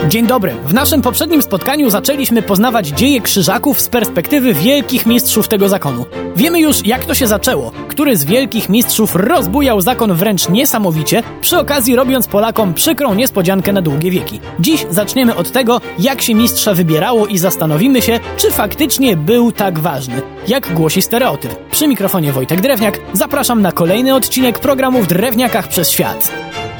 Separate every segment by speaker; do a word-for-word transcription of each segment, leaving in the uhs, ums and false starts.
Speaker 1: Dzień dobry. W naszym poprzednim spotkaniu zaczęliśmy poznawać dzieje Krzyżaków z perspektywy wielkich mistrzów tego zakonu. Wiemy już, jak to się zaczęło. Który z wielkich mistrzów rozbujał zakon wręcz niesamowicie, przy okazji robiąc Polakom przykrą niespodziankę na długie wieki. Dziś zaczniemy od tego, jak się mistrza wybierało i zastanowimy się, czy faktycznie był tak ważny, jak głosi stereotyp. Przy mikrofonie Wojtek Drewniak. Zapraszam na kolejny odcinek programu W Drewniakach przez świat.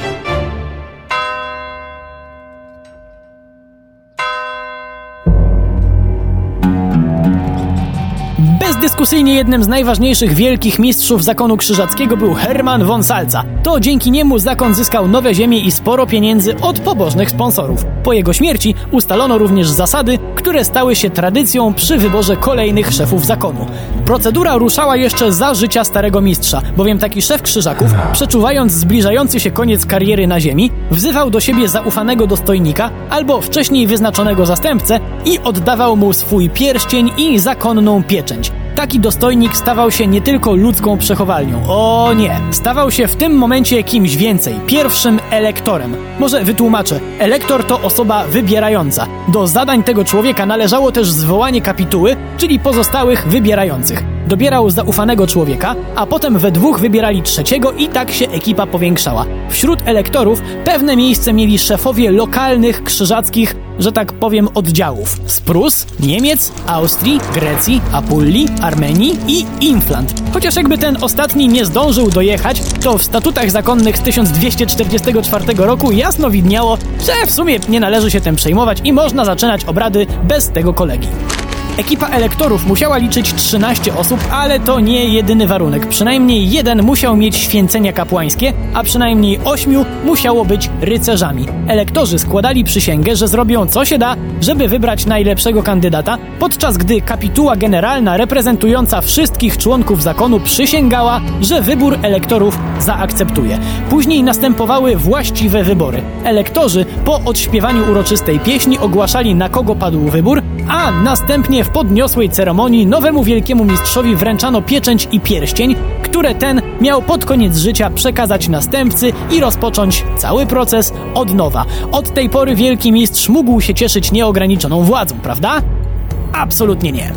Speaker 1: Bezdyskusyjnie jednym z najważniejszych wielkich mistrzów zakonu krzyżackiego był Hermann von Salza. To dzięki niemu zakon zyskał nowe ziemie i sporo pieniędzy od pobożnych sponsorów. Po jego śmierci ustalono również zasady, które stały się tradycją przy wyborze kolejnych szefów zakonu. Procedura ruszała jeszcze za życia starego mistrza, bowiem taki szef Krzyżaków, przeczuwając zbliżający się koniec kariery na ziemi, wzywał do siebie zaufanego dostojnika albo wcześniej wyznaczonego zastępcę i oddawał mu swój pierścień i zakonną pieczęć. Taki dostojnik stawał się nie tylko ludzką przechowalnią. O nie! Stawał się w tym momencie kimś więcej. Pierwszym elektorem. Może wytłumaczę. Elektor to osoba wybierająca. Do zadań tego człowieka należało też zwołanie kapituły, czyli pozostałych wybierających. Dobierał zaufanego człowieka, a potem we dwóch wybierali trzeciego i tak się ekipa powiększała. Wśród elektorów pewne miejsce mieli szefowie lokalnych, krzyżackich, że tak powiem, oddziałów. Z Prus, Niemiec, Austrii, Grecji, Apulii, Armenii i Inflant. Chociaż jakby ten ostatni nie zdążył dojechać, to w statutach zakonnych z tysiąc dwieście czterdziestego czwartego roku jasno widniało, że w sumie nie należy się tym przejmować i można zaczynać obrady bez tego kolegi. Ekipa elektorów musiała liczyć trzynaście osób, ale to nie jedyny warunek. Przynajmniej jeden musiał mieć święcenia kapłańskie, a przynajmniej ośmiu musiało być rycerzami. Elektorzy składali przysięgę, że zrobią co się da, żeby wybrać najlepszego kandydata, podczas gdy kapituła generalna reprezentująca wszystkich członków zakonu przysięgała, że wybór elektorów zaakceptuje. Później następowały właściwe wybory. Elektorzy po odśpiewaniu uroczystej pieśni ogłaszali, na kogo padł wybór, a następnie w podniosłej ceremonii nowemu wielkiemu mistrzowi wręczano pieczęć i pierścień, które ten miał pod koniec życia przekazać następcy i rozpocząć cały proces od nowa. Od tej pory wielki mistrz mógł się cieszyć nieograniczoną władzą, prawda? Absolutnie nie.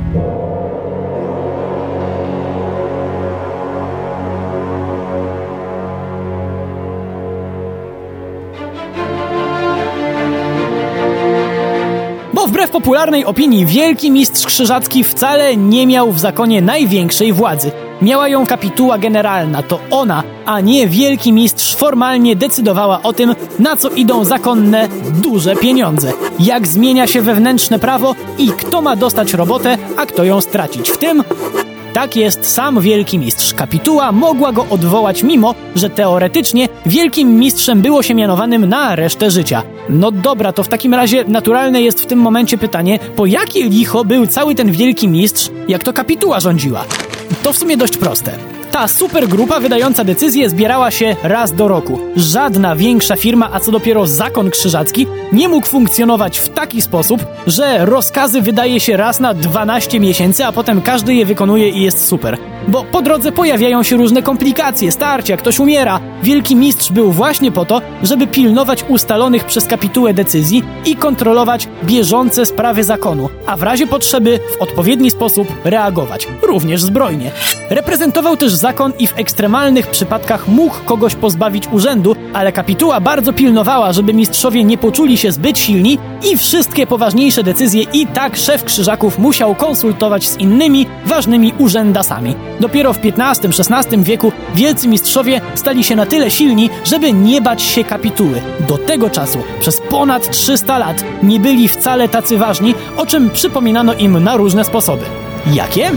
Speaker 1: Wbrew popularnej opinii, wielki mistrz krzyżacki wcale nie miał w zakonie największej władzy. Miała ją kapituła generalna, to ona, a nie wielki mistrz formalnie decydowała o tym, na co idą zakonne duże pieniądze, jak zmienia się wewnętrzne prawo i kto ma dostać robotę, a kto ją stracić. W tym tak jest sam wielki mistrz. Kapituła mogła go odwołać, mimo że teoretycznie wielkim mistrzem było się mianowanym na resztę życia. No dobra, to w takim razie naturalne jest w tym momencie pytanie, po jakie licho był cały ten wielki mistrz, jak to kapituła rządziła? To w sumie dość proste. Ta supergrupa wydająca decyzje zbierała się raz do roku. Żadna większa firma, a co dopiero zakon krzyżacki, nie mógł funkcjonować w taki sposób, że rozkazy wydaje się raz na dwanaście miesięcy, a potem każdy je wykonuje i jest super. Bo po drodze pojawiają się różne komplikacje, starcia, ktoś umiera. Wielki mistrz był właśnie po to, żeby pilnować ustalonych przez kapitułę decyzji i kontrolować bieżące sprawy zakonu, a w razie potrzeby w odpowiedni sposób reagować, również zbrojnie. Reprezentował też zakon i w ekstremalnych przypadkach mógł kogoś pozbawić urzędu, ale kapituła bardzo pilnowała, żeby mistrzowie nie poczuli się zbyt silni i wszystkie poważniejsze decyzje i tak szef Krzyżaków musiał konsultować z innymi ważnymi urzędasami. Dopiero w piętnastym szesnastym wieku wielcy mistrzowie stali się na tyle silni, żeby nie bać się kapituły. Do tego czasu przez ponad trzysta lat nie byli wcale tacy ważni, o czym przypominano im na różne sposoby. Jakie?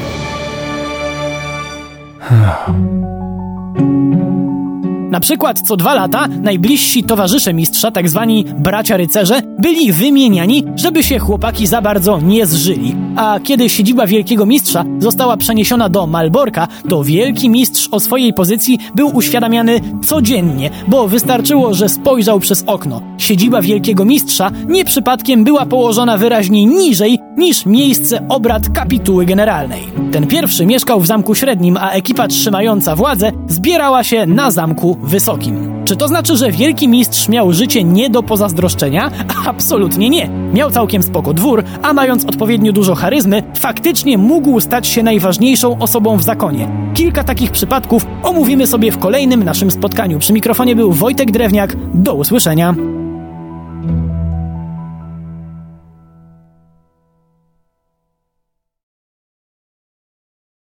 Speaker 1: Na przykład co dwa lata najbliżsi towarzysze mistrza, tak zwani bracia rycerze, byli wymieniani, żeby się chłopaki za bardzo nie zżyli. A kiedy siedziba wielkiego mistrza została przeniesiona do Malborka, to wielki mistrz o swojej pozycji był uświadamiany codziennie, bo wystarczyło, że spojrzał przez okno. Siedziba wielkiego mistrza nie przypadkiem była położona wyraźnie niżej niż miejsce obrad kapituły generalnej. Ten pierwszy mieszkał w Zamku Średnim, a ekipa trzymająca władzę zbierała się na Zamku Wysokim. Czy to znaczy, że wielki mistrz miał życie nie do pozazdroszczenia? Absolutnie nie. Miał całkiem spoko dwór, a mając odpowiednio dużo charyzmy, faktycznie mógł stać się najważniejszą osobą w zakonie. Kilka takich przypadków omówimy sobie w kolejnym naszym spotkaniu. Przy mikrofonie był Wojtek Drewniak. Do usłyszenia.